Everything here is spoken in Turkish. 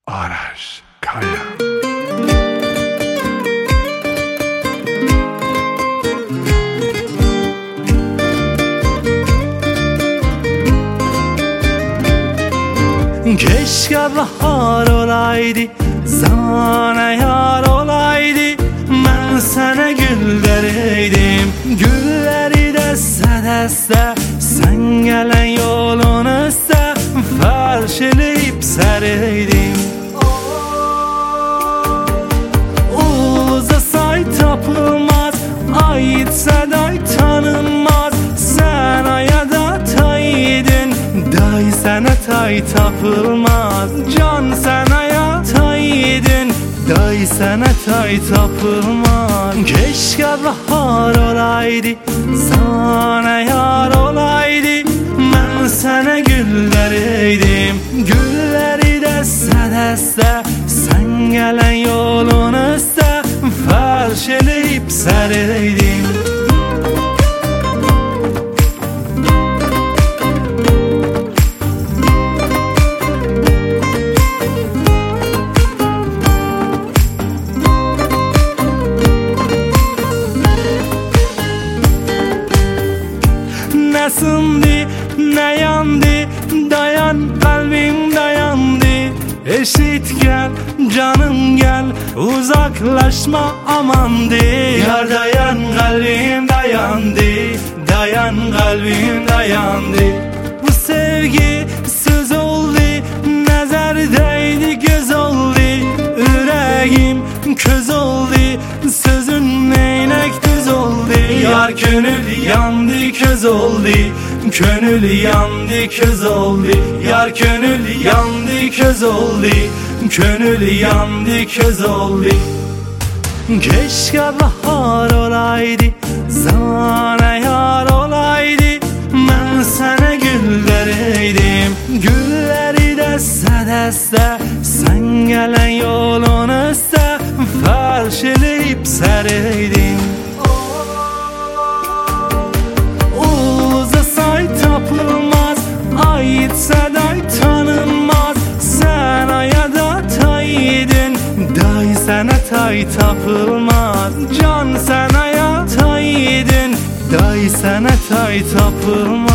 Araş Kaya. Keşke bahar olaydı, sana yar olaydı. Ben sana gül dereydim, gülleri deste sen gelen yolun üstte felşeleyip sereydim. Uzasay tapılmaz, aitse day tanınmaz. Sen ayada taydın, day sana tay tapılmaz. Can sen aya taydın, day sana tay tapılmaz. Keşke bahar olaydı, sana yar olaydı. Ben sana gül dereydim, gülleri deste sen gelen yolun üstte felşeleyip sereydim. Ne sindi, ne yandı, dayan kalbim dayandı. Eşit gel, canım gel, uzaklaşma aman de. Yar dayan kalbim dayandı, dayan kalbim dayandı. Bu sevgi söz oldu, nezerdeydi göz oldu. Yüreğim köz oldu, sözün neynek düz oldu. Yar gönül yandı köz oldu, gönül yandı köz oldu. Yar gönül yandı köz oldu, gönül yandı köz oldu. Keşke bahar olaydı, sana yar olaydı. Ben sana gül dereydim, gülleri deste sen gelen yolun üstte felşeleyip sereydim. Uzasay tapılmaz, aitse day tanınmaz. Sen ayada taydın, day sana tay tapılmaz. Can sen aya taydın, day sana tay tapılmaz.